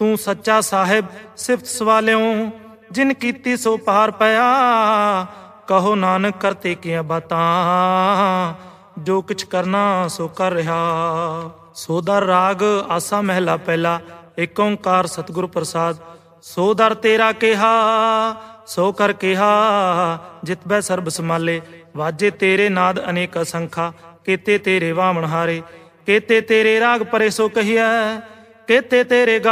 ਤੂੰ ਸੱਚਾ ਸਾਹਿਬ ਸਿਫਤ ਸਵਾਲਿਓ, ਜਿਨ ਕੀਤੀ ਸੋ ਪਾਰ ਪਿਆ। ਕਹੋ ਨਾਨਕ ਕਰਤੇ ਕੀਆਂ ਬਾਤਾਂ, ਜੋ ਕਿਛ ਕਰਨਾ ਸੋ ਕਰ ਰਿਹਾ। ਸੋ ਦਰ ਰਾਗ ਆਸਾ ਮਹਿਲਾ ਪਹਿਲਾ। ਏਕ ਓਂਕਾਰ ਸਤਿਗੁਰ ਪ੍ਰਸਾਦ। ਸੋ ਦਰ ਤੇਰਾ ਕਿਹਾ ਸੋ ਕਰ ਕਿਹਾ, ਜਿਤ ਬੈ ਸਰਬ ਸਮਾਲੇ। ਵਾਜੇ ਤੇਰੇ ਨਾਦ ਅਨੇਕ ਅਸੰਖਾ, केते तेरे वामन हारे। केते तेरे राग परे सो कहिया, केते तेरे